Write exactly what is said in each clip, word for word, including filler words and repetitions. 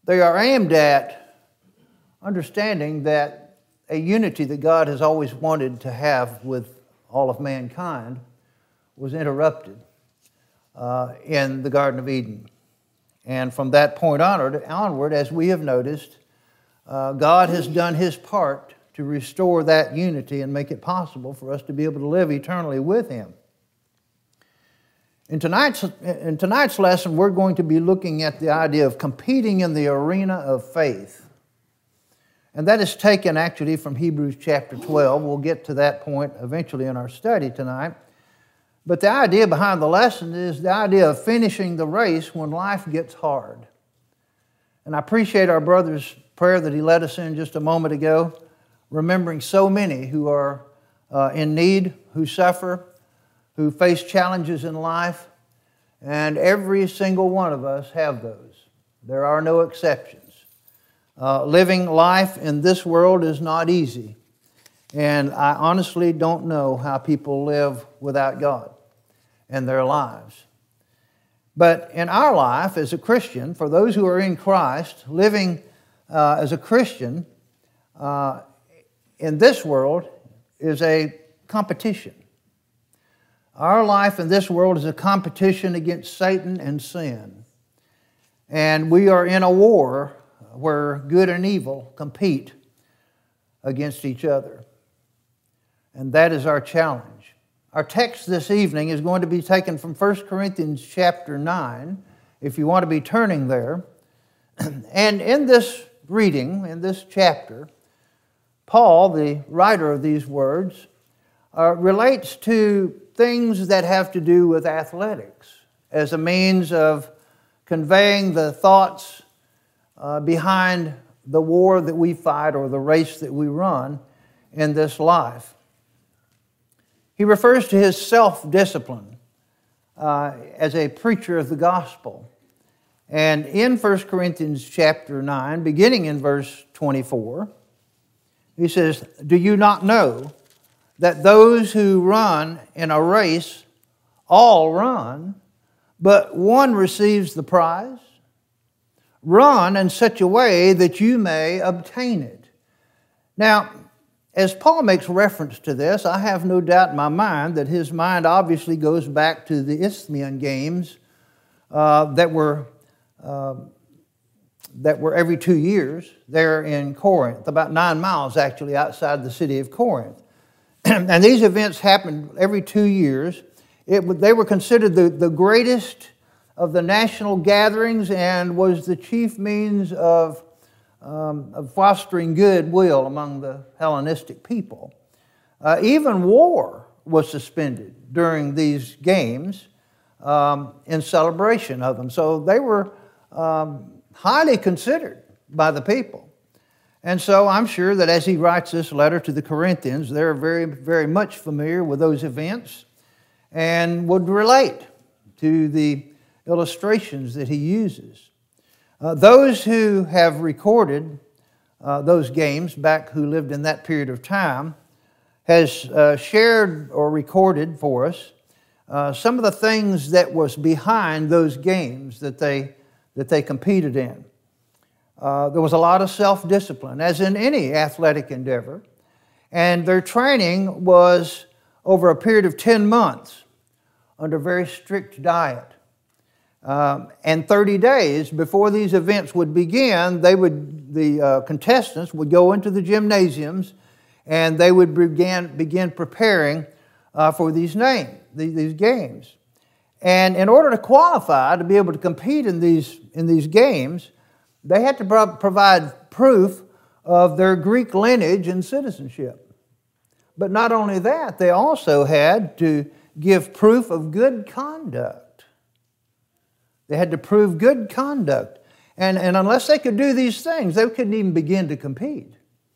They are aimed at understanding that a unity that God has always wanted to have with all of mankind was interrupted uh, in the Garden of Eden. And from that point onward, onward as we have noticed, uh, God has done His part to restore that unity and make it possible for us to be able to live eternally with Him. In tonight's, in tonight's lesson, we're going to be looking at the idea of competing in the arena of faith. And that is taken actually from Hebrews chapter twelve. We'll get to that point eventually in our study tonight. But the idea behind the lesson is the idea of finishing the race when life gets hard. And I appreciate our brother's prayer that he led us in just a moment ago, remembering so many who are uh, in need, who suffer, who face challenges in life, and every single one of us have those. There are no exceptions. Uh, living life in this world is not easy, and I honestly don't know how people live without God in their lives. But in our life as a Christian, for those who are in Christ, living uh, as a Christian uh, in this world is a competition. Our life in this world is a competition against Satan and sin. And we are in a war where good and evil compete against each other. And that is our challenge. Our text this evening is going to be taken from First Corinthians chapter nine, if you want to be turning there. And in this reading, in this chapter, Paul, the writer of these words, uh, relates to things that have to do with athletics as a means of conveying the thoughts uh, behind the war that we fight or the race that we run in this life. He refers to his self-discipline uh, as a preacher of the gospel. And in First Corinthians chapter nine, beginning in verse twenty-four, he says, "Do you not know that those who run in a race all run, but one receives the prize? Run in such a way that you may obtain it." Now, as Paul makes reference to this, I have no doubt in my mind that his mind obviously goes back to the Isthmian Games uh, that were uh, that were every two years there in Corinth, about nine miles actually outside the city of Corinth. And these events happened every two years. It, they were considered the, the greatest of the national gatherings and was the chief means of, um, of fostering goodwill among the Hellenistic people. Uh, even war was suspended during these games um, in celebration of them. So they were um, highly considered by the people. And so I'm sure that as he writes this letter to the Corinthians, they're very, very much familiar with those events and would relate to the illustrations that he uses. Uh, those who have recorded uh, those games back who lived in that period of time has uh, shared or recorded for us uh, some of the things that was behind those games that they, that they competed in. Uh, there was a lot of self-discipline, as in any athletic endeavor. And their training was over a period of ten months under very strict diet. Um, and thirty days before these events would begin, they would, the uh, contestants would go into the gymnasiums and they would begin, begin preparing uh, for these, name, these, these games. And in order to qualify to be able to compete in these, in these games, they had to pro- provide proof of their Greek lineage and citizenship. But not only that, they also had to give proof of good conduct. They had to prove good conduct. And, and unless they could do these things, they couldn't even begin to compete.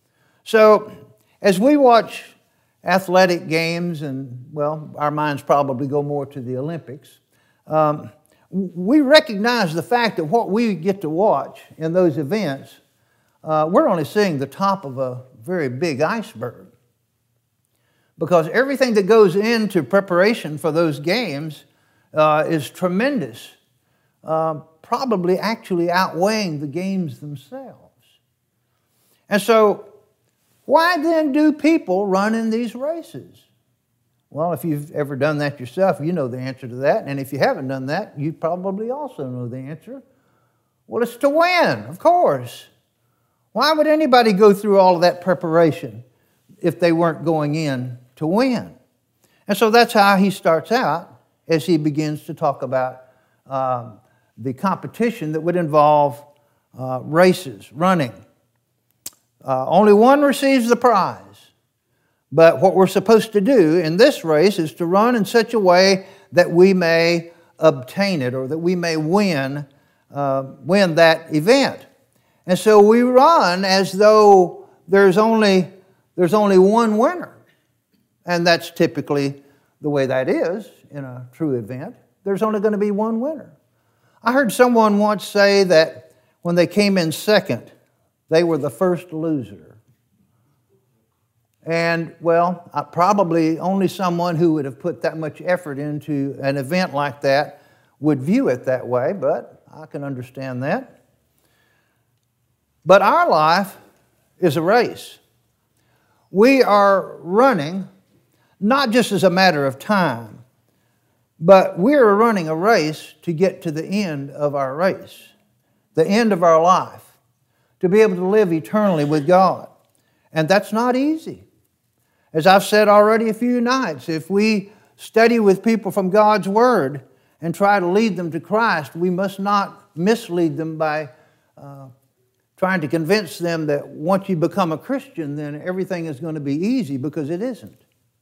So as we watch athletic games, and, well, our minds probably go more to the Olympics, um, we recognize the fact that what we get to watch in those events, uh, we're only seeing the top of a very big iceberg. Because everything that goes into preparation for those games uh, is tremendous. uh, probably actually outweighing the games themselves. And so, why then do people run in these races? Well, if you've ever done that yourself, you know the answer to that. And if you haven't done that, you probably also know the answer. Well, it's to win, of course. Why would anybody go through all of that preparation if they weren't going in to win? And so that's how he starts out as he begins to talk about um, the competition that would involve uh, races, running. Uh, only one receives the prize. But what we're supposed to do in this race is to run in such a way that we may obtain it, or that we may win, uh, win that event. And so we run as though there's only, there's only one winner. And that's typically the way that is in a true event. There's only going to be one winner. I heard someone once say that when they came in second, they were the first loser. And, well, probably only someone who would have put that much effort into an event like that would view it that way, but I can understand that. But our life is a race. We are running not just as a matter of time, but we're running a race to get to the end of our race, the end of our life, to be able to live eternally with God. And that's not easy. As I've said already a few nights, if we study with people from God's Word and try to lead them to Christ, we must not mislead them by uh, trying to convince them that once you become a Christian, then everything is going to be easy, because it isn't.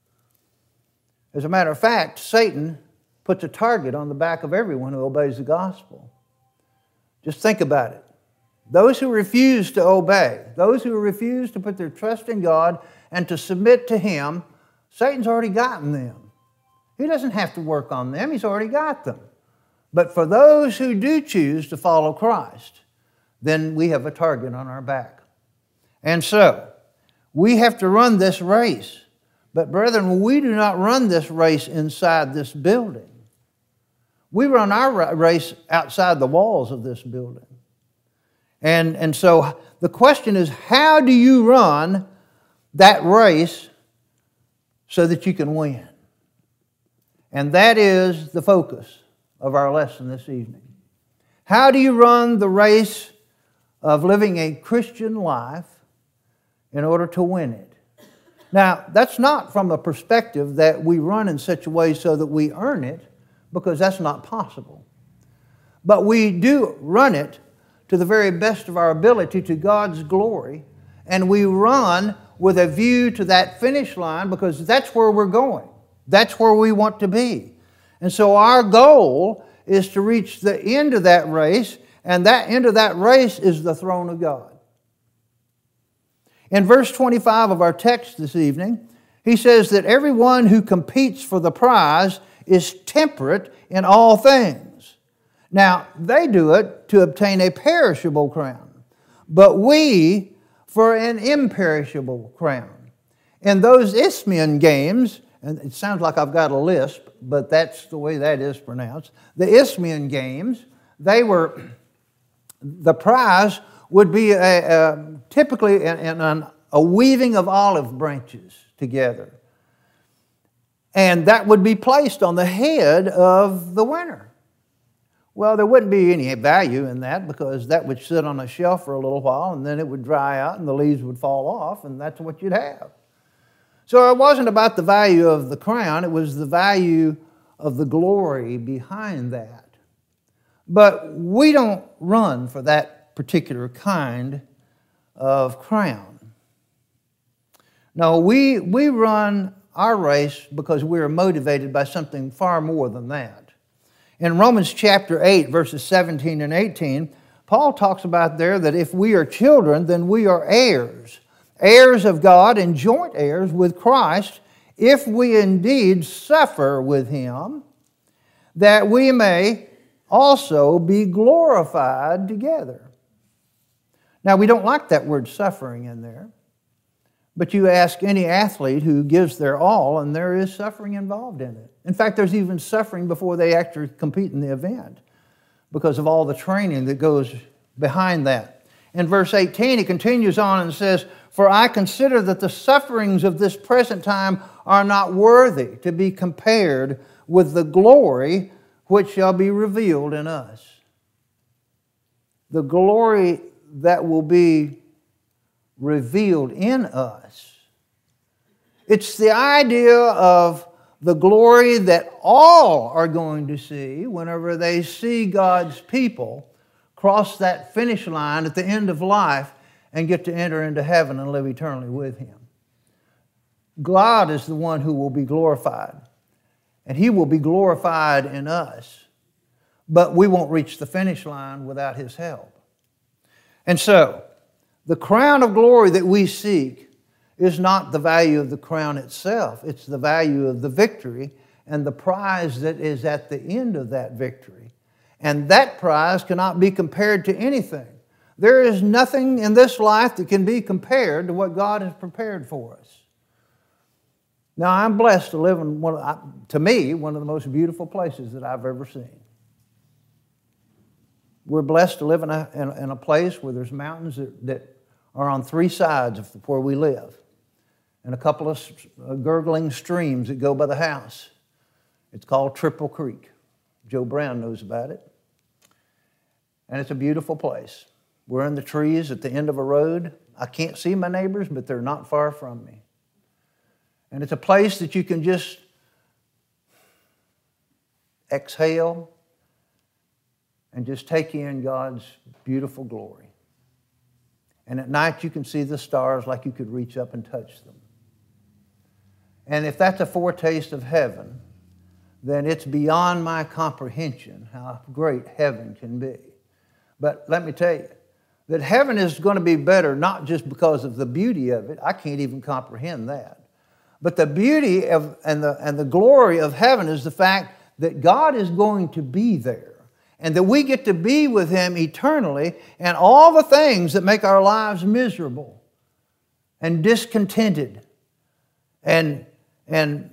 As a matter of fact, Satan puts a target on the back of everyone who obeys the gospel. Just think about it. Those who refuse to obey, those who refuse to put their trust in God and to submit to Him, Satan's already gotten them. He doesn't have to work on them. He's already got them. But for those who do choose to follow Christ, then we have a target on our back. And so, we have to run this race. But brethren, we do not run this race inside this building. We run our race outside the walls of this building. And, and so the question is, how do you run that race so that you can win? And that is the focus of our lesson this evening. How do you run the race of living a Christian life in order to win it? Now, that's not from the perspective that we run in such a way so that we earn it, because that's not possible. But we do run it to the very best of our ability, to God's glory, and we run with a view to that finish line, because that's where we're going. That's where we want to be. And so our goal is to reach the end of that race, and that end of that race is the throne of God. In verse twenty-five of our text this evening, he says that everyone who competes for the prize is temperate in all things. Now, they do it to obtain a perishable crown, but we for an imperishable crown. In those Isthmian games, and it sounds like I've got a lisp, but that's the way that is pronounced. The Isthmian games, they were, the prize would be a, a, typically an, an, a weaving of olive branches together. And that would be placed on the head of the winner. Well, there wouldn't be any value in that, because that would sit on a shelf for a little while, and then it would dry out and the leaves would fall off, and that's what you'd have. So it wasn't about the value of the crown, it was the value of the glory behind that. But we don't run for that particular kind of crown. No, we, we run our race because we are motivated by something far more than that. In Romans chapter eight, verses seventeen and eighteen, Paul talks about there that if we are children, then we are heirs, heirs of God and joint heirs with Christ, if we indeed suffer with Him, that we may also be glorified together. Now, we don't like that word suffering in there, but you ask any athlete who gives their all, and there is suffering involved in it. In fact, there's even suffering before they actually compete in the event. because of all the training that goes behind that. In verse eighteen, he continues on and says, "For I consider that the sufferings of this present time are not worthy to be compared with the glory which shall be revealed in us." The glory that will be revealed in us. It's the idea of the glory that all are going to see whenever they see God's people cross that finish line at the end of life and get to enter into heaven and live eternally with Him. God is the one who will be glorified, and He will be glorified in us, but we won't reach the finish line without His help. And so, the crown of glory that we seek is not the value of the crown itself. It's the value of the victory and the prize that is at the end of that victory. And that prize cannot be compared to anything. There is nothing in this life that can be compared to what God has prepared for us. Now, I'm blessed to live in, one of, to me, one of the most beautiful places that I've ever seen. We're blessed to live in a, in, in a place where there's mountains that, that are on three sides of where we live, and a couple of gurgling streams that go by the house. It's called Triple Creek. Joe Brown knows about it. And it's a beautiful place. We're in the trees at the end of a road. I can't see my neighbors, but they're not far from me. And it's a place that you can just exhale and just take in God's beautiful glory. And at night you can see the stars like you could reach up and touch them. And if that's a foretaste of heaven, then it's beyond my comprehension how great heaven can be. But let me tell you, that heaven is going to be better not just because of the beauty of it. I can't even comprehend that. But the beauty of, and, the, and the glory of heaven is the fact that God is going to be there, and that we get to be with Him eternally, and all the things that make our lives miserable and discontented and, and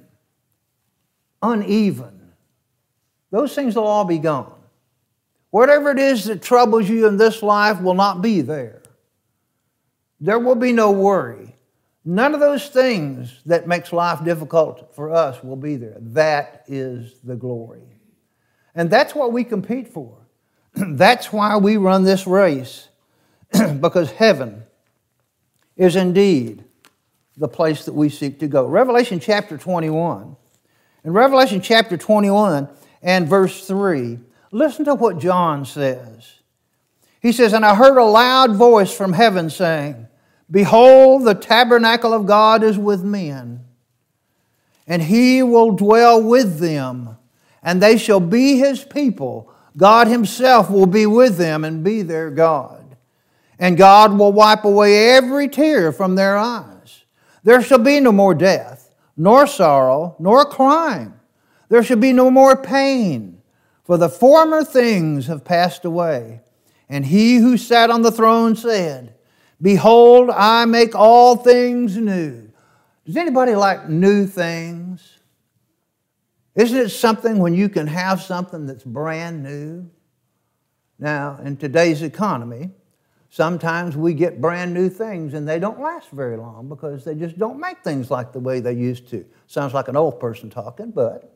uneven, those things will all be gone. Whatever it is that troubles you in this life will not be there. There will be no worry. None of those things that makes life difficult for us will be there. That is the glory. And that's what we compete for. That's why we run this race. Because heaven is indeed the place that we seek to go. Revelation chapter twenty-one. In Revelation chapter twenty-one and verse three, listen to what John says. He says, "And I heard a loud voice from heaven saying, Behold, the tabernacle of God is with men, and He will dwell with them, and they shall be His people. God Himself will be with them and be their God. And God will wipe away every tear from their eyes. There shall be no more death, nor sorrow, nor crying. There shall be no more pain, for the former things have passed away. And He who sat on the throne said, Behold, I make all things new." Does anybody like new things? Isn't it something when you can have something that's brand new? Now, in today's economy, sometimes we get brand new things and they don't last very long because they just don't make things like the way they used to. Sounds like an old person talking, but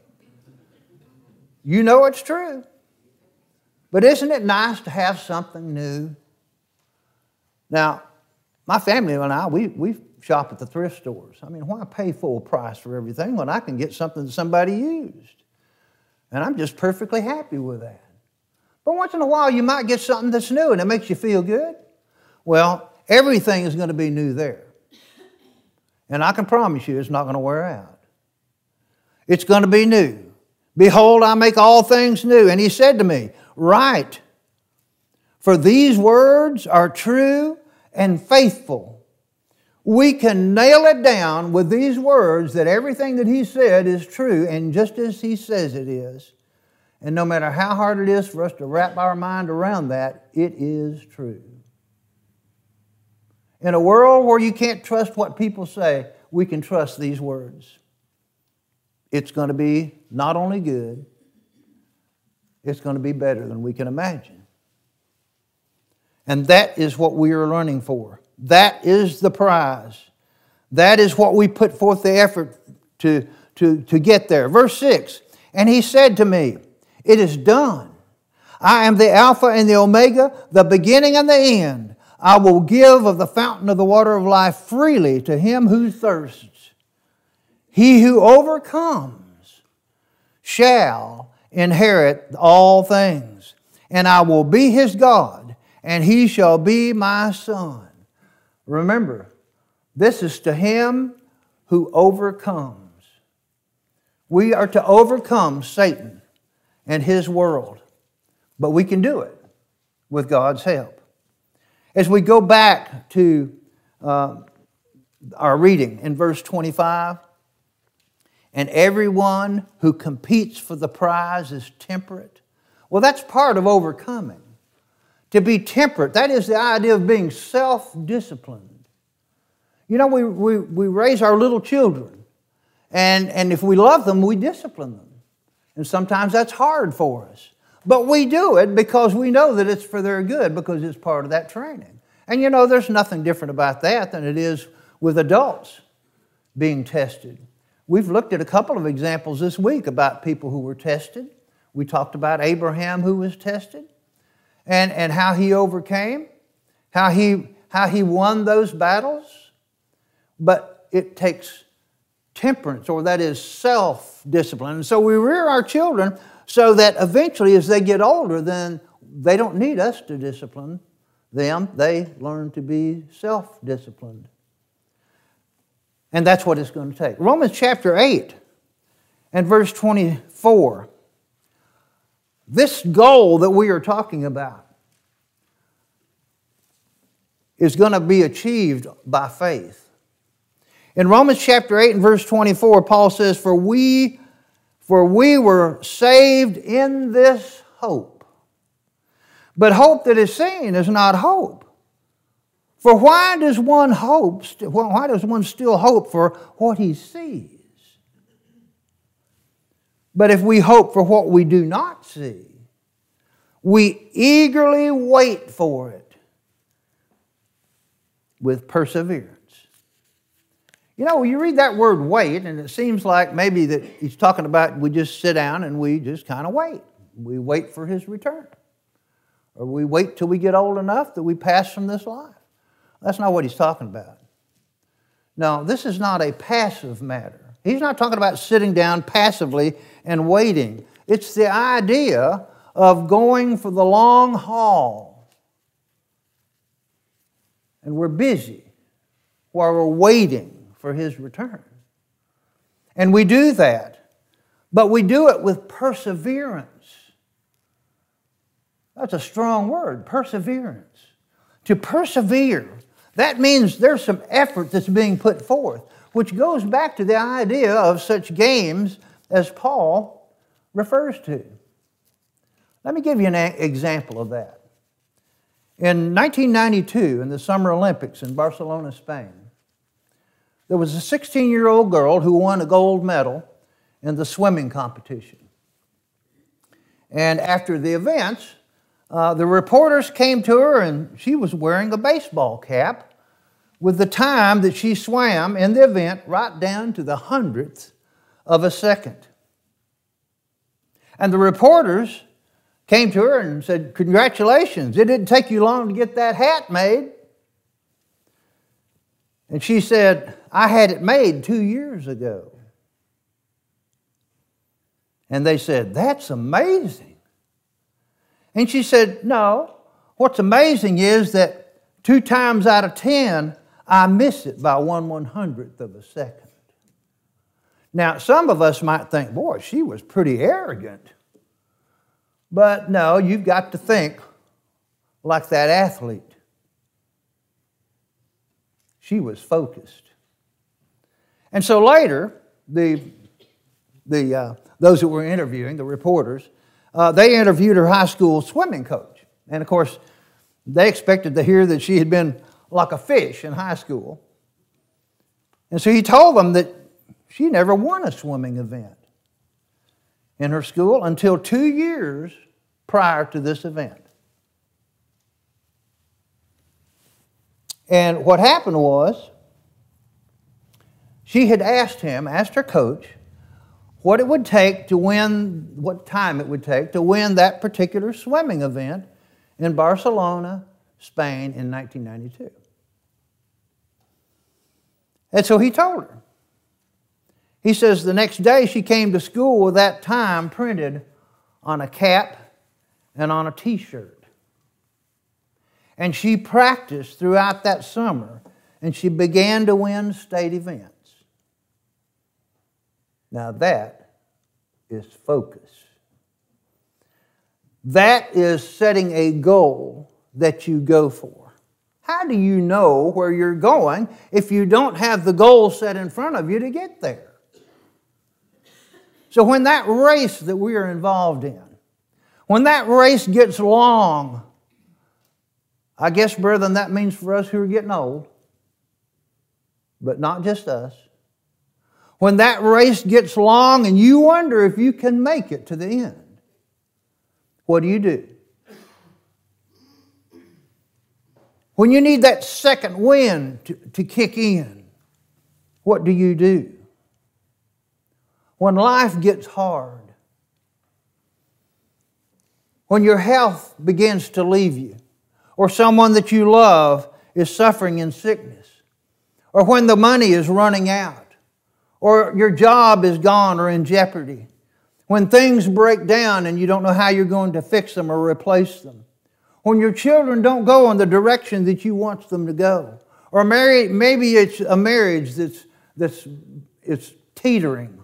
you know it's true. But isn't it nice to have something new? Now, my family and I, we, we shop at the thrift stores. I mean, why pay full price for everything when I can get something that somebody used? And I'm just perfectly happy with that. But once in a while, you might get something that's new and it makes you feel good. Well, everything is going to be new there. And I can promise you it's not going to wear out. It's going to be new. Behold, I make all things new. And He said to me, Write, for these words are true and faithful. We can nail it down with these words that everything that He said is true and just as He says it is. And no matter how hard it is for us to wrap our mind around that, it is true. In a world where you can't trust what people say, we can trust these words. It's going to be not only good, it's going to be better than we can imagine. And that is what we are learning for. That is the prize. That is what we put forth the effort to, to, to get there. Verse six, and he said to me, it is done. I am the Alpha and the Omega, the beginning and the end. I will give of the fountain of the water of life freely to him who thirsts. He who overcomes shall inherit all things, and I will be his God, and he shall be my son. Remember, this is to him who overcomes. We are to overcome Satan and his world, but we can do it with God's help. As we go back to uh, our reading in verse twenty-five, and everyone who competes for the prize is temperate. Well, that's part of overcoming. To be temperate, that is the idea of being self-disciplined. You know, we, we, we raise our little children, and, and if we love them, we discipline them. And sometimes that's hard for us. But we do it because we know that it's for their good, because it's part of that training. And you know, there's nothing different about that than it is with adults being tested. We've looked at a couple of examples this week about people who were tested. We talked about Abraham who was tested and, and how he overcame, how he, how he won those battles. But it takes temperance, or that is self-discipline. And so we rear our children so that eventually as they get older, then they don't need us to discipline them. They learn to be self-disciplined. And that's what it's going to take. Romans chapter eight and verse twenty-four. This goal that we are talking about is going to be achieved by faith. In Romans chapter eight and verse twenty-four, Paul says, For we, for we were saved in this hope. But hope that is seen is not hope. For why does one hope, why does one still hope for what he sees? But if we hope for what we do not see, we eagerly wait for it with perseverance. You know, you read that word wait, and it seems like maybe that he's talking about we just sit down and we just kind of wait. We wait for his return. Or we wait till we get old enough that we pass from this life. That's not what he's talking about. No, this is not a passive matter. He's not talking about sitting down passively and waiting. It's the idea of going for the long haul. And we're busy while we're waiting for his return. And we do that, but we do it with perseverance. That's a strong word, perseverance. To persevere, that means there's some effort that's being put forth, which goes back to the idea of such games as Paul refers to. Let me give you an example of that. In nineteen ninety-two, in the Summer Olympics in Barcelona, Spain, there was a sixteen-year-old girl who won a gold medal in the swimming competition. And after the events, uh, the reporters came to her, and she was wearing a baseball cap with the time that she swam in the event right down to the hundredth of a second. And the reporters came to her and said, "Congratulations, it didn't take you long to get that hat made." And she said, "I had it made two years ago." And they said, "That's amazing." And she said, "No, what's amazing is that two times out of ten, I miss it by one one-hundredth of a second." Now, some of us might think, boy, she was pretty arrogant. But no, you've got to think like that athlete. She was focused. And so later, the, the, uh, those that were interviewing, the reporters, uh, they interviewed her high school swimming coach. And of course, they expected to hear that she had been like a fish in high school. And so he told them that she never won a swimming event in her school until two years prior to this event. And what happened was, she had asked him, asked her coach, what it would take to win, what time it would take to win that particular swimming event in Barcelona, Spain in nineteen ninety-two. And so he told her. He says the next day she came to school with that time printed on a cap and on a t-shirt. And she practiced throughout that summer, and she began to win state events. Now that is focus. That is setting a goal that you go for. How do you know where you're going if you don't have the goal set in front of you to get there? So when that race that we are involved in, when that race gets long, I guess, brethren, that means for us who are getting old, but not just us. When that race gets long and you wonder if you can make it to the end, what do you do? When you need that second wind to, to kick in, what do you do? When life gets hard, when your health begins to leave you, or someone that you love is suffering in sickness, or when the money is running out, or your job is gone or in jeopardy, when things break down and you don't know how you're going to fix them or replace them, when your children don't go in the direction that you want them to go, or maybe it's a marriage that's, that's it's teetering.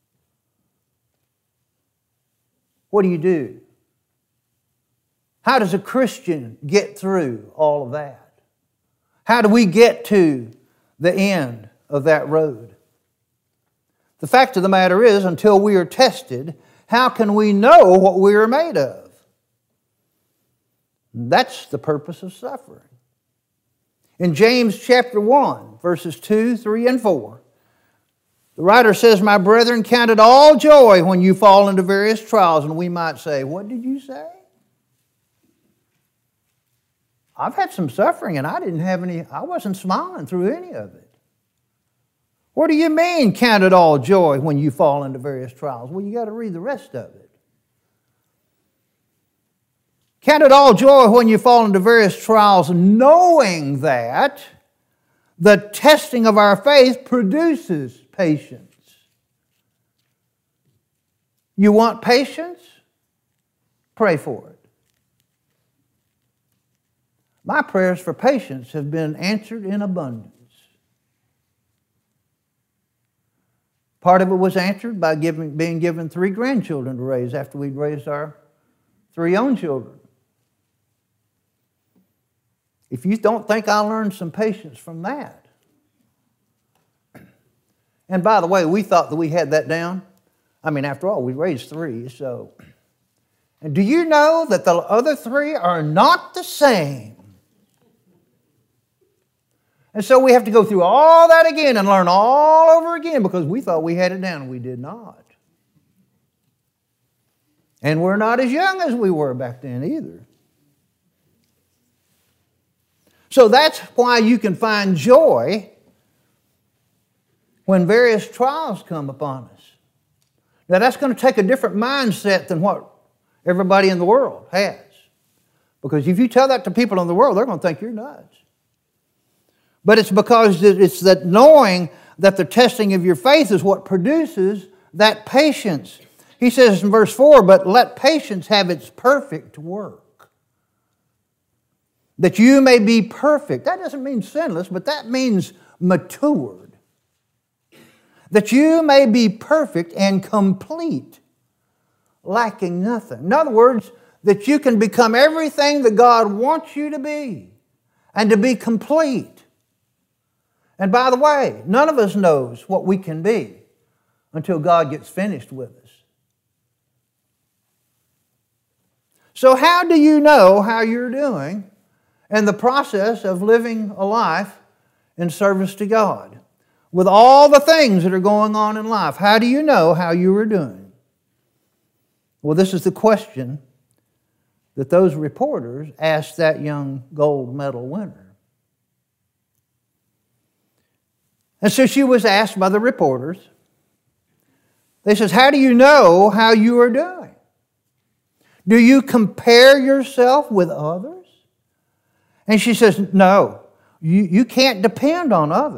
What do you do? How does a Christian get through all of that? How do we get to the end of that road? The fact of the matter is, until we are tested, how can we know what we are made of? That's the purpose of suffering. In James chapter one, verses two, three, and four, the writer says, "My brethren, count it all joy when you fall into various trials." And we might say, what did you say? I've had some suffering and I didn't have any, I wasn't smiling through any of it. What do you mean, count it all joy when you fall into various trials? Well, you got to read the rest of it. Count it all joy when you fall into various trials, knowing that the testing of our faith produces patience. You want patience? Pray for it. My prayers for patience have been answered in abundance. Part of it was answered by giving, being given three grandchildren to raise after we'd raised our three own children. If you don't think I learned some patience from that. And by the way, we thought that we had that down. I mean, after all, we raised three, so. And do you know that the other three are not the same? And so we have to go through all that again and learn all over again because we thought we had it down and we did not. And we're not as young as we were back then either. So that's why you can find joy when various trials come upon us. Now that's going to take a different mindset than what everybody in the world has. Because if you tell that to people in the world, they're going to think you're nuts. But it's because it's that knowing that the testing of your faith is what produces that patience. He says in verse four, "But let patience have its perfect work, that you may be perfect." That doesn't mean sinless, but that means matured. That you may be perfect and complete, lacking nothing. In other words, that you can become everything that God wants you to be and to be complete. And by the way, none of us knows what we can be until God gets finished with us. So how do you know how you're doing in the process of living a life in service to God? With all the things that are going on in life, how do you know how you are doing? Well, this is the question that those reporters asked that young gold medal winner. And so she was asked by the reporters, they says, how do you know how you are doing? Do you compare yourself with others? And she says, no, you, you can't depend on others.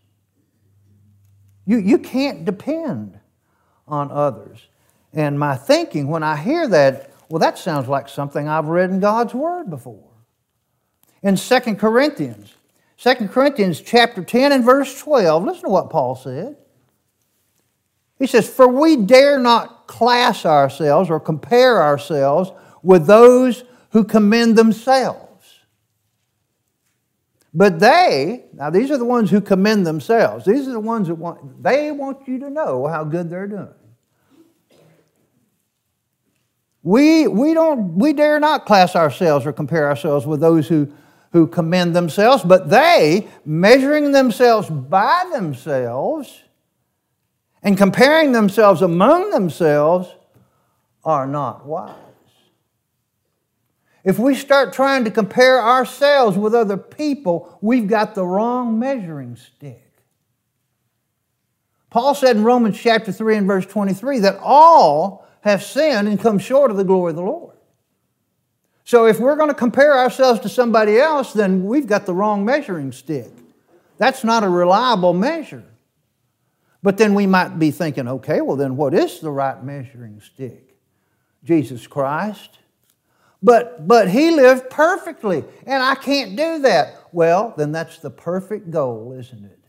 You, you can't depend on others. And my thinking when I hear that, well, that sounds like something I've read in God's Word before. In Second Corinthians, Second Corinthians chapter ten and verse twelve, listen to what Paul said. He says, for we dare not class ourselves or compare ourselves with those who commend themselves. But they, now these are the ones who commend themselves. These are the ones that want, they want you to know how good they're doing. We, we, don't, we dare not class ourselves or compare ourselves with those who, who commend themselves, but they, measuring themselves by themselves and comparing themselves among themselves, are not wise. If we start trying to compare ourselves with other people, we've got the wrong measuring stick. Paul said in Romans chapter three and verse twenty-three that all have sinned and come short of the glory of the Lord. So if we're going to compare ourselves to somebody else, then we've got the wrong measuring stick. That's not a reliable measure. But then we might be thinking, okay, well then what is the right measuring stick? Jesus Christ. But, but He lived perfectly, and I can't do that. Well, then that's the perfect goal, isn't it?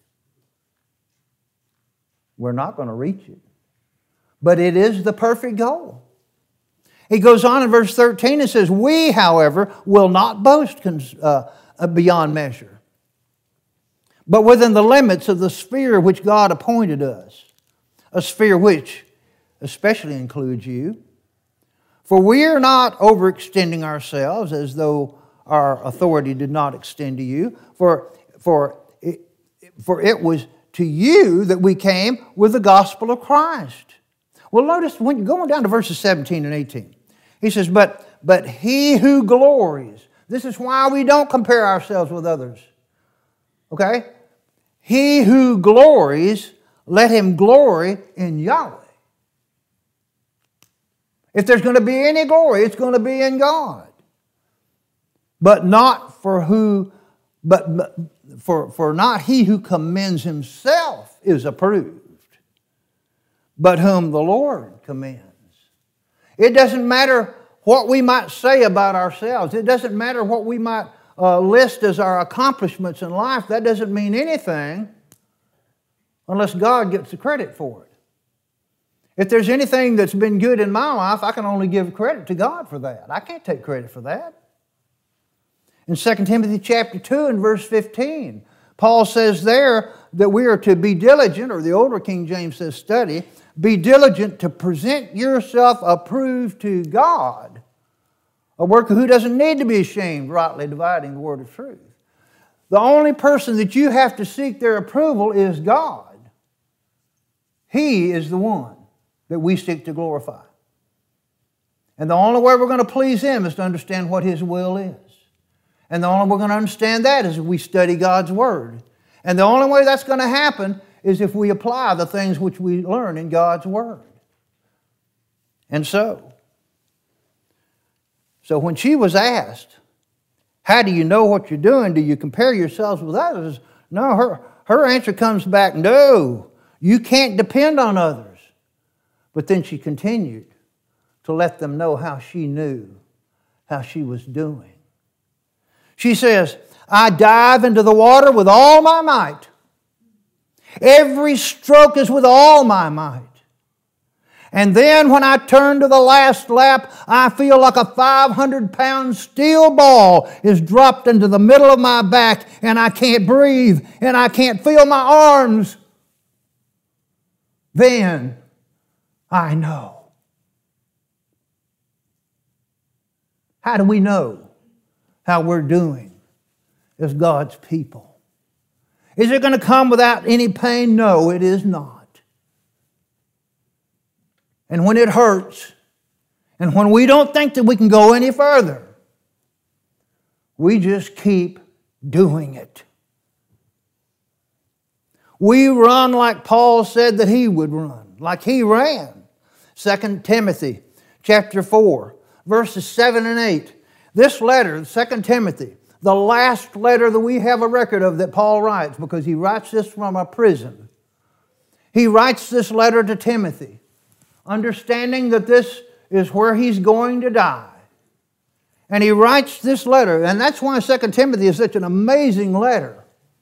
We're not going to reach it. But it is the perfect goal. He goes on in verse thirteen and says, we, however, will not boast uh, beyond measure, but within the limits of the sphere which God appointed us, a sphere which especially includes you. For we are not overextending ourselves as though our authority did not extend to you, for, for, it, for it was to you that we came with the gospel of Christ. Well, notice when you're going down to verses seventeen and eighteen, he says, but, but he who glories, this is why we don't compare ourselves with others. Okay? He who glories, let him glory in Yahweh. If there's going to be any glory, it's going to be in God. But not for who, but, but for, for not he who commends himself is approved, but whom the Lord commends. It doesn't matter what we might say about ourselves. It doesn't matter what we might uh, list as our accomplishments in life. That doesn't mean anything unless God gets the credit for it. If there's anything that's been good in my life, I can only give credit to God for that. I can't take credit for that. In Second Timothy chapter two and verse fifteen, Paul says there that we are to be diligent, or the older King James says study, be diligent to present yourself approved to God, a worker who doesn't need to be ashamed, rightly dividing the word of truth. The only person that you have to seek their approval is God. He is the one that we seek to glorify. And the only way we're going to please Him is to understand what His will is. And the only way we're going to understand that is if we study God's Word. And the only way that's going to happen is if we apply the things which we learn in God's Word. And so, so when she was asked, how do you know what you're doing? Do you compare yourselves with others? No, her, her answer comes back, no, you can't depend on others. But then she continued to let them know how she knew, how she was doing. She says, I dive into the water with all my might. Every stroke is with all my might. And then when I turn to the last lap, I feel like a five hundred pound steel ball is dropped into the middle of my back, and I can't breathe, and I can't feel my arms. Then I know. How do we know how we're doing as God's people? Is it going to come without any pain? No, it is not. And when it hurts, And when we don't think that we can go any further, we just keep doing it. We run like Paul said that he would run, like he ran. Second Timothy chapter four, verses seven and eight. This letter, Second Timothy, the last letter that we have a record of that Paul writes, because he writes this from a prison. He writes this letter to Timothy, understanding that this is where he's going to die. And he writes this letter, and that's why Second Timothy is such an amazing letter.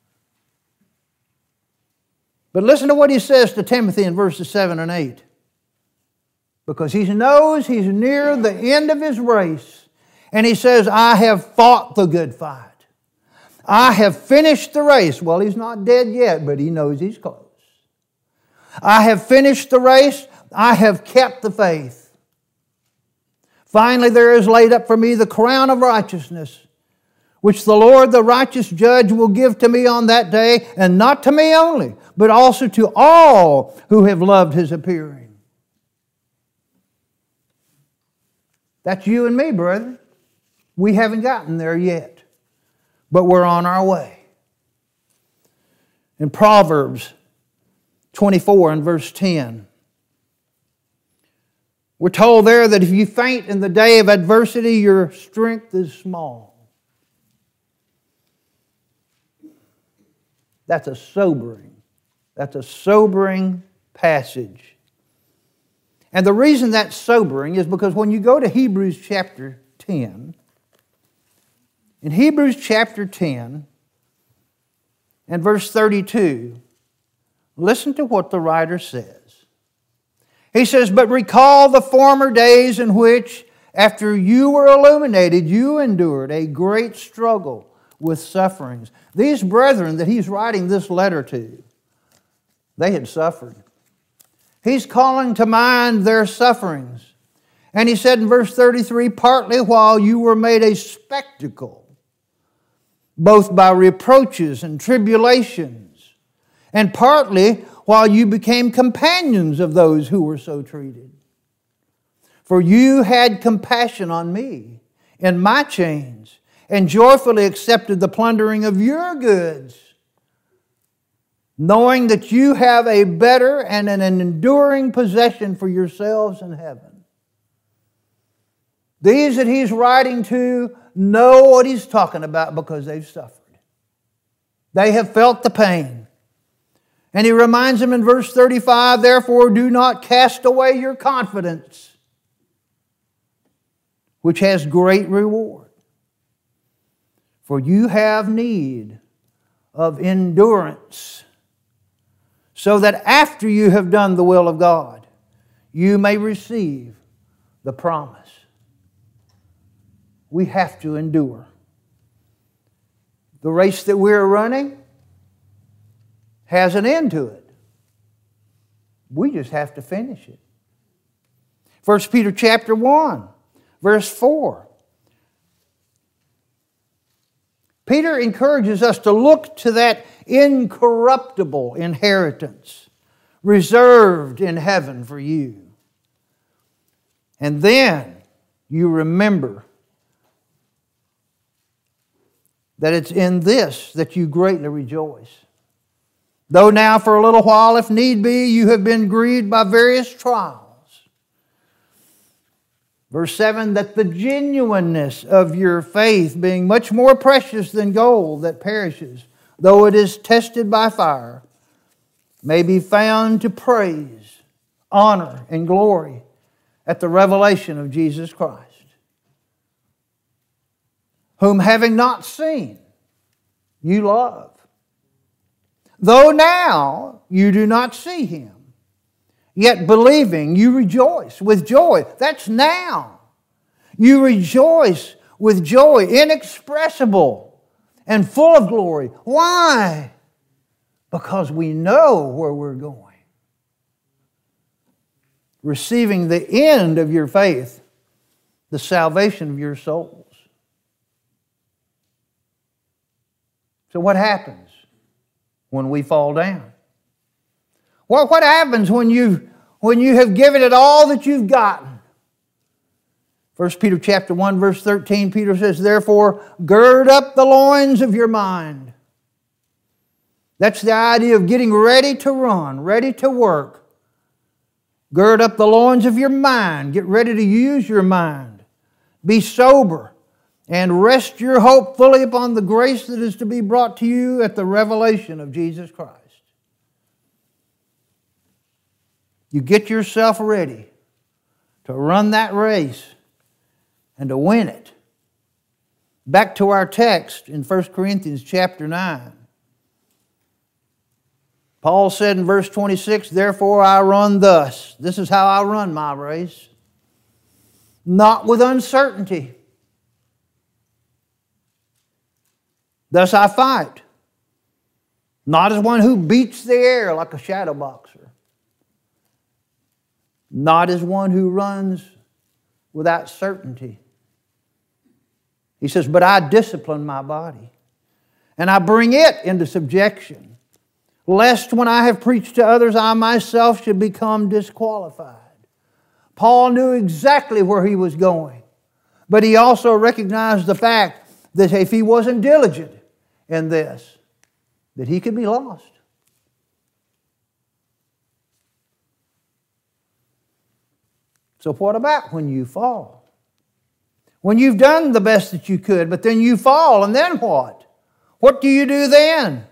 But listen to what he says to Timothy in verses seven and eight. Because he knows he's near the end of his race. And he says, I have fought the good fight. I have finished the race. Well, he's not dead yet, but he knows he's close. I have finished the race. I have kept the faith. Finally, there is laid up for me the crown of righteousness, which the Lord, the righteous judge, will give to me on that day, and not to me only, but also to all who have loved His appearing. That's you and me, brethren. We haven't gotten there yet, but we're on our way. In Proverbs twenty-four and verse ten, we're told there that if you faint in the day of adversity, your strength is small. That's a sobering, that's a sobering passage. And the reason that's sobering is because when you go to Hebrews chapter ten, in Hebrews chapter ten and verse thirty-two, listen to what the writer says. He says, but recall the former days in which, after you were illuminated, you endured a great struggle with sufferings. These brethren that he's writing this letter to, they had suffered. He's calling to mind their sufferings. And he said in verse thirty-three, partly while you were made a spectacle, both by reproaches and tribulations, and partly while you became companions of those who were so treated. For you had compassion on me in my chains, and joyfully accepted the plundering of your goods, knowing that you have a better and an enduring possession for yourselves in heaven. These that he's writing to know what he's talking about because they've suffered. They have felt the pain. And he reminds them in verse thirty-five, therefore do not cast away your confidence, which has great reward. For you have need of endurance, so that after you have done the will of God, you may receive the promise. We have to endure. The race that we're running has an end to it. We just have to finish it. First Peter chapter one, verse four. Peter encourages us to look to that incorruptible inheritance reserved in heaven for you. And then you remember that it's in this that you greatly rejoice. Though now for a little while, if need be, you have been grieved by various trials. Verse seven, that the genuineness of your faith, being much more precious than gold that perishes, though it is tested by fire, may be found to praise, honor, and glory at the revelation of Jesus Christ, whom having not seen, you love. Though now you do not see Him, yet believing you rejoice with joy. That's now. You rejoice with joy, inexpressible and full of glory. Why? Because we know where we're going. Receiving the end of your faith, the salvation of your souls. So what happens when we fall down? Well, what happens when you when you have given it all that you've gotten First Peter chapter one, verse thirteen, Peter says, therefore, gird up the loins of your mind. That's the idea of getting ready to run, ready to work. Gird up the loins of your mind. Get ready to use your mind. Be sober and rest your hope fully upon the grace that is to be brought to you at the revelation of Jesus Christ. You get yourself ready to run that race and to win it. Back to our text in First Corinthians chapter nine. Paul said in verse twenty-six, therefore I run thus. This is how I run my race. Not with uncertainty. Thus I fight. Not as one who beats the air like a shadow boxer. Not as one who runs without certainty. He says, but I discipline my body, and I bring it into subjection, lest when I have preached to others, I myself should become disqualified. Paul knew exactly where he was going, but he also recognized the fact that if he wasn't diligent in this, that he could be lost. So what about when you fall? When you've done the best that you could, but then you fall, and then what? What do you do then?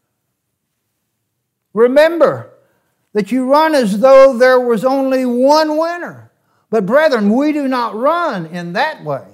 Remember that you run as though there was only one winner. But brethren, we do not run in that way.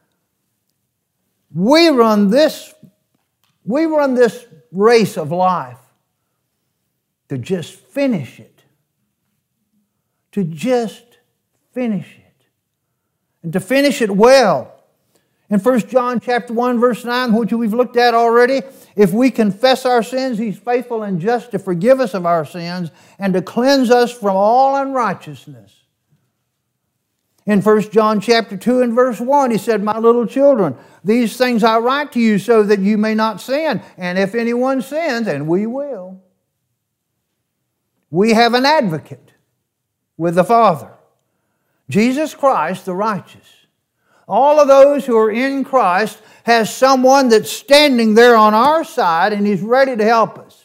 We run this, we run this race of life to just finish it. To just finish it. And to finish it well. In First John chapter one, verse nine, which we've looked at already, if we confess our sins, He's faithful and just to forgive us of our sins and to cleanse us from all unrighteousness. In First John chapter two and verse one, He said, my little children, these things I write to you so that you may not sin. And if anyone sins, and we will, we have an advocate with the Father, Jesus Christ the righteous. All of those who are in Christ has someone that's standing there on our side and He's ready to help us.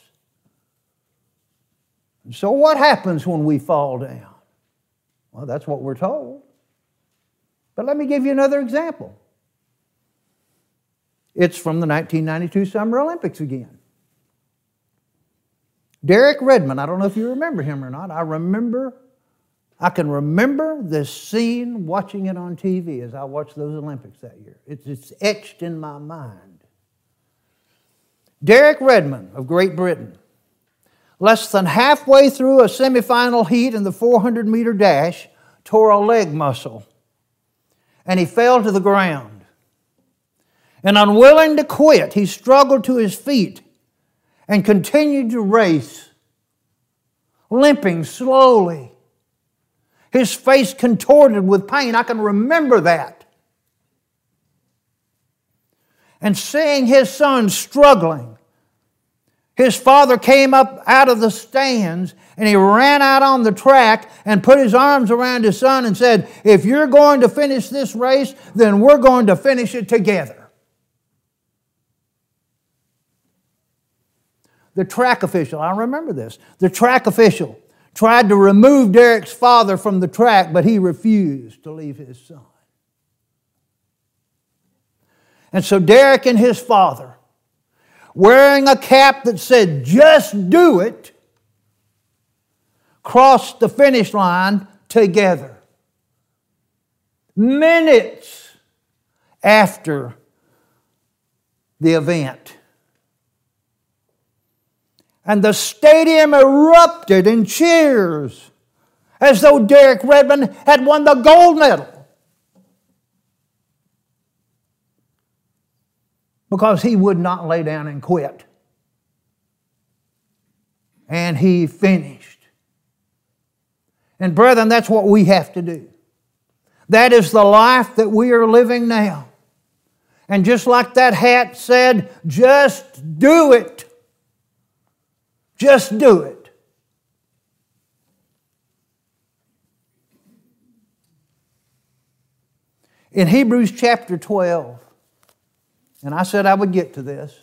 And so what happens when we fall down? Well, that's what we're told. But let me give you another example. It's from the nineteen ninety-two Summer Olympics again. Derek Redmond, I don't know if you remember him or not. I remember I can remember this scene watching it on T V as I watched those Olympics that year. It's, it's etched in my mind. Derek Redmond of Great Britain, less than halfway through a semifinal heat in the four hundred meter dash, tore a leg muscle, and he fell to the ground. And unwilling to quit, he struggled to his feet and continued to race, limping slowly. His face contorted with pain. I can remember that. And seeing his son struggling, his father came up out of the stands and he ran out on the track and put his arms around his son and said, if you're going to finish this race, then we're going to finish it together. The track official, I remember this, the track official tried to remove Derek's father from the track, but he refused to leave his son. And so Derek and his father, wearing a cap that said, just do it, crossed the finish line together. Minutes after the event. And the stadium erupted in cheers as though Derek Redmond had won the gold medal. Because he would not lay down and quit. And he finished. And brethren, that's what we have to do. That is the life that we are living now. And just like that hat said, just do it. Just do it. in Hebrews chapter twelve, and I said I would get to this,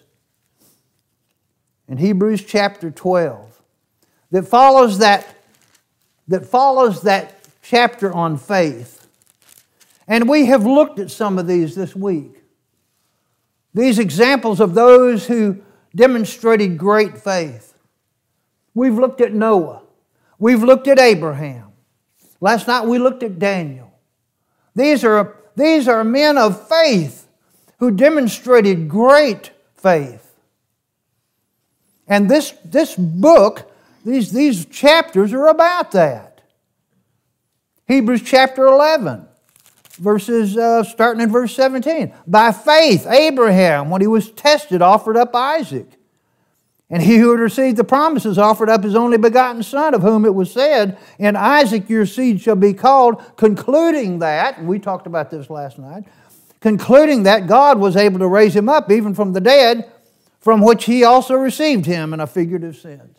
in Hebrews chapter twelve, that follows that, that follows that chapter on faith. And we have looked at some of these this week. These examples of those who demonstrated great faith. We've looked at Noah. We've looked at Abraham. Last night we looked at Daniel. These are, these are men of faith who demonstrated great faith. And this, this book, these, these chapters are about that. Hebrews chapter eleven, verses uh, starting in verse seventeen. By faith, Abraham, when he was tested, offered up Isaac. And he who had received the promises offered up his only begotten son, of whom it was said, in Isaac your seed shall be called, concluding that, and we talked about this last night, concluding that God was able to raise him up even from the dead, from which he also received him in a figurative sense.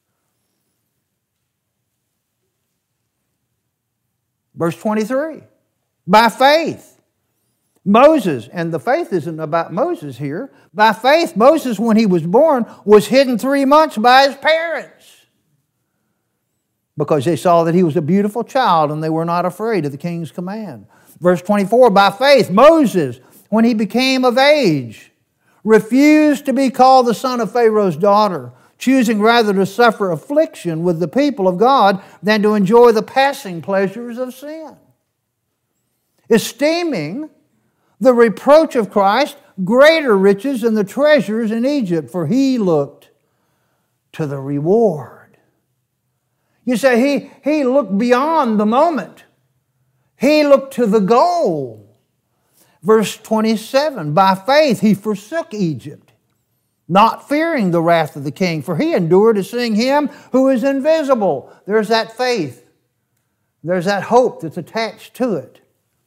Verse twenty-three, by faith, Moses, and the faith isn't about Moses here, by faith Moses, when he was born, was hidden three months by his parents because they saw that he was a beautiful child and they were not afraid of the king's command. Verse twenty-four, by faith Moses, when he became of age, refused to be called the son of Pharaoh's daughter, choosing rather to suffer affliction with the people of God than to enjoy the passing pleasures of sin, esteeming the reproach of Christ greater riches than the treasures in Egypt, for he looked to the reward. You say he, he looked beyond the moment. He looked to the goal. Verse twenty-seven, by faith he forsook Egypt, not fearing the wrath of the king, for he endured to see him who is invisible. There's that faith. There's that hope that's attached to it.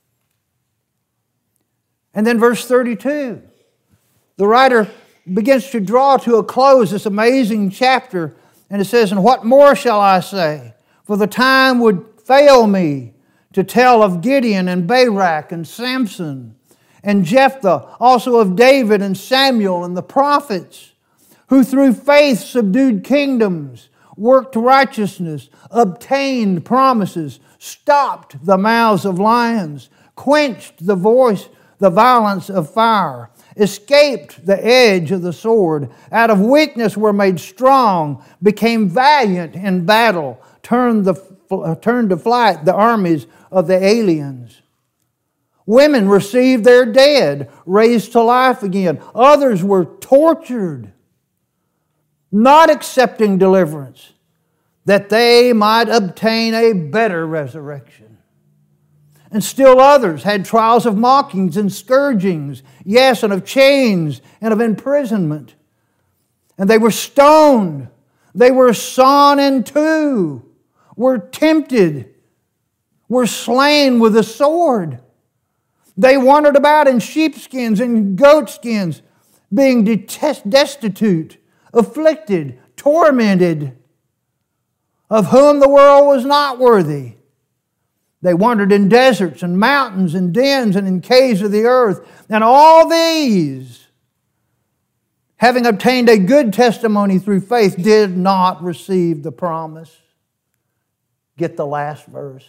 And then verse thirty-two, the writer begins to draw to a close this amazing chapter, and it says, and what more shall I say? For the time would fail me to tell of Gideon and Barak and Samson and Jephthah, also of David and Samuel and the prophets, who through faith subdued kingdoms, worked righteousness, obtained promises, stopped the mouths of lions, quenched the voice, the violence of fire, escaped the edge of the sword, out of weakness were made strong, became valiant in battle, turned, the, turned to flight the armies of the aliens. Women received their dead, raised to life again. Others were tortured, not accepting deliverance, that they might obtain a better resurrection. And still others had trials of mockings and scourgings, yes, and of chains and of imprisonment. And they were stoned. They were sawn in two, were tempted, were slain with a sword. They wandered about in sheepskins and goatskins, being detest, destitute, afflicted, tormented, of whom the world was not worthy. They wandered in deserts and mountains and dens and in caves of the earth. And all these, having obtained a good testimony through faith, did not receive the promise. Get the last verse.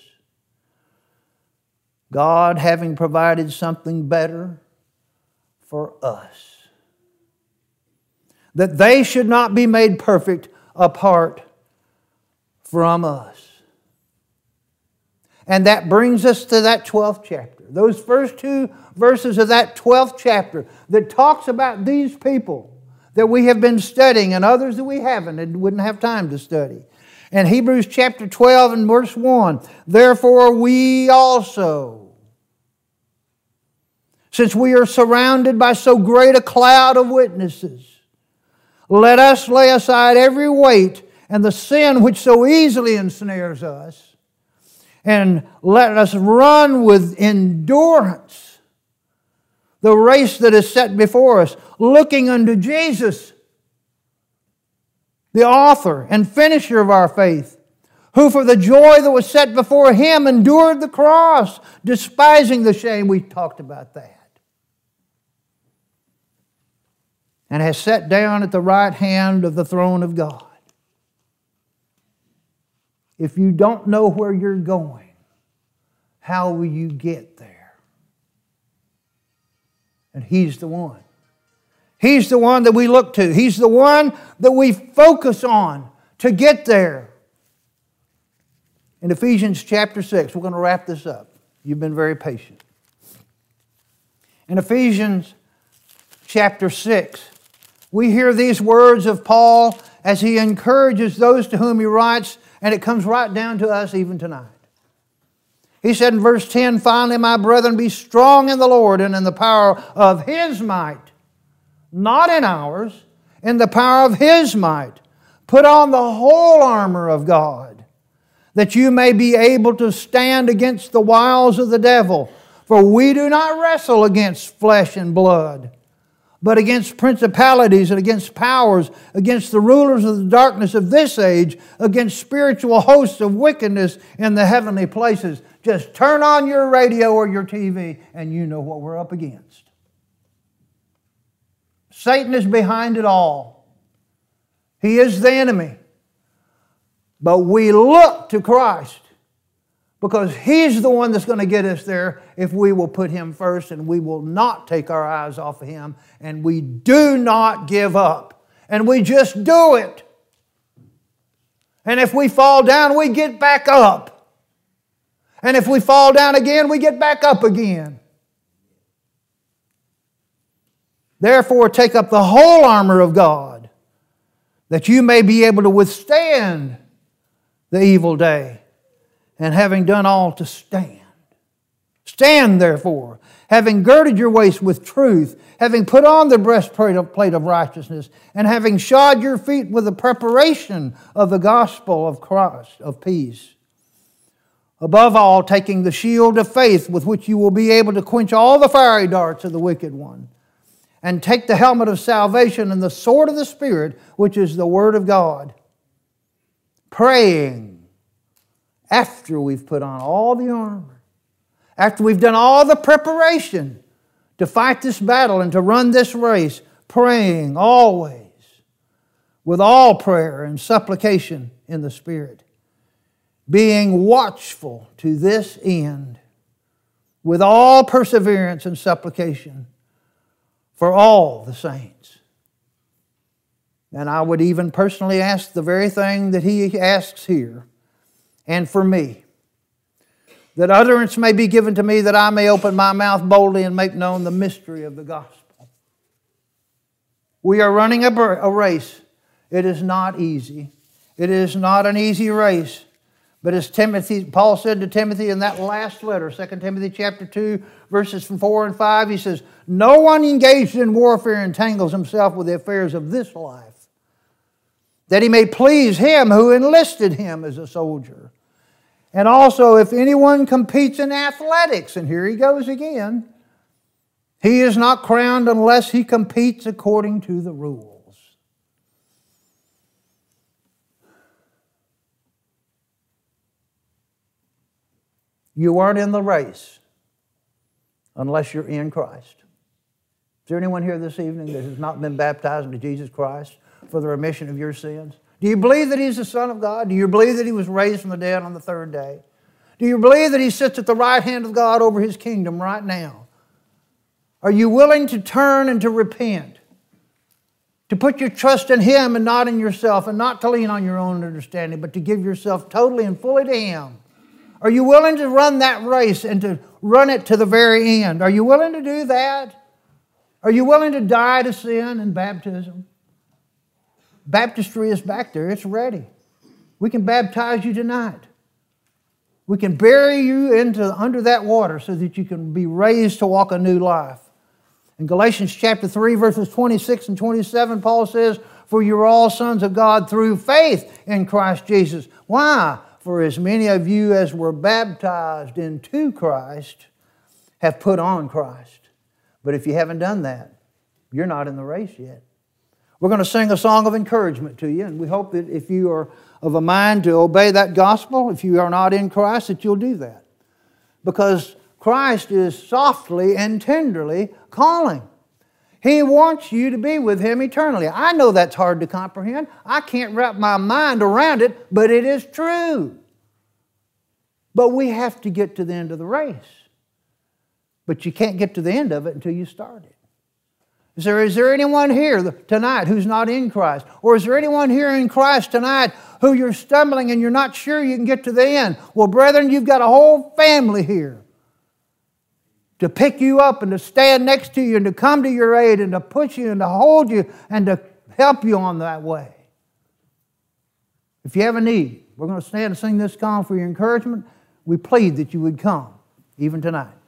God having provided something better for us, that they should not be made perfect apart from us. And that brings us to that twelfth chapter. Those first two verses of that twelfth chapter that talks about these people that we have been studying and others that we haven't and wouldn't have time to study. And Hebrews chapter twelve and verse one, therefore we also, since we are surrounded by so great a cloud of witnesses, let us lay aside every weight and the sin which so easily ensnares us, and let us run with endurance the race that is set before us, looking unto Jesus, the author and finisher of our faith, who for the joy that was set before him endured the cross, despising the shame. We talked about that. And has sat down at the right hand of the throne of God. If you don't know where you're going, how will you get there? And He's the one. He's the one that we look to. He's the one that we focus on to get there. In Ephesians chapter six, we're going to wrap this up. You've been very patient. In Ephesians chapter six, we hear these words of Paul as he encourages those to whom he writes, and it comes right down to us even tonight. He said in verse ten, "Finally, my brethren, be strong in the Lord and in the power of His might." Not in ours, in the power of His might. Put on the whole armor of God, that you may be able to stand against the wiles of the devil. For we do not wrestle against flesh and blood, but against principalities and against powers, against the rulers of the darkness of this age, against spiritual hosts of wickedness in the heavenly places. Just turn on your radio or your T V and you know what we're up against. Satan is behind it all. He is the enemy. But we look to Christ because He's the one that's going to get us there if we will put Him first and we will not take our eyes off of Him and we do not give up. And we just do it. And if we fall down, we get back up. And if we fall down again, we get back up again. Therefore, take up the whole armor of God, that you may be able to withstand the evil day, and having done all to stand. Stand, therefore, having girded your waist with truth, having put on the breastplate of righteousness, and having shod your feet with the preparation of the gospel of Christ, of peace. Above all, taking the shield of faith, with which you will be able to quench all the fiery darts of the wicked one. And take the helmet of salvation and the sword of the Spirit, which is the Word of God. Praying after we've put on all the armor. After we've done all the preparation to fight this battle and to run this race. Praying always with all prayer and supplication in the Spirit. Being watchful to this end with all perseverance and supplication for all the saints. And I would even personally ask the very thing that he asks here, and for me, that utterance may be given to me, that I may open my mouth boldly and make known the mystery of the gospel. We are running a, a race. It is not easy. It is not an easy race. But as Timothy, Paul said to Timothy in that last letter, Second Timothy chapter two, verses from four and five, he says, "No one engaged in warfare entangles himself with the affairs of this life, that he may please him who enlisted him as a soldier. And also, if anyone competes in athletics," and here he goes again, "he is not crowned unless he competes according to the rules." You aren't in the race unless you're in Christ. Is there anyone here this evening that has not been baptized into Jesus Christ for the remission of your sins? Do you believe that He's the Son of God? Do you believe that He was raised from the dead on the third day? Do you believe that He sits at the right hand of God over His kingdom right now? Are you willing to turn and to repent? To put your trust in Him and not in yourself, and not to lean on your own understanding, but to give yourself totally and fully to Him? Are you willing to run that race and to run it to the very end? Are you willing to do that? Are you willing to die to sin in baptism? Baptistry is back there. It's ready. We can baptize you tonight. We can bury you into under that water so that you can be raised to walk a new life. In Galatians chapter three, verses twenty-six and twenty-seven, Paul says, "For you are all sons of God through faith in Christ Jesus." Why? "For as many of you as were baptized into Christ have put on Christ." But if you haven't done that, you're not in the race yet. We're going to sing a song of encouragement to you, and we hope that if you are of a mind to obey that gospel, if you are not in Christ, that you'll do that. Because Christ is softly and tenderly calling. He wants you to be with Him eternally. I know that's hard to comprehend. I can't wrap my mind around it, but it is true. But we have to get to the end of the race. But you can't get to the end of it until you start it. Is there, is there anyone here tonight who's not in Christ? Or is there anyone here in Christ tonight who you're stumbling and you're not sure you can get to the end? Well, brethren, you've got a whole family here to pick you up and to stand next to you and to come to your aid and to push you and to hold you and to help you on that way. If you have a need, we're going to stand and sing this song for your encouragement. We plead that you would come, even tonight.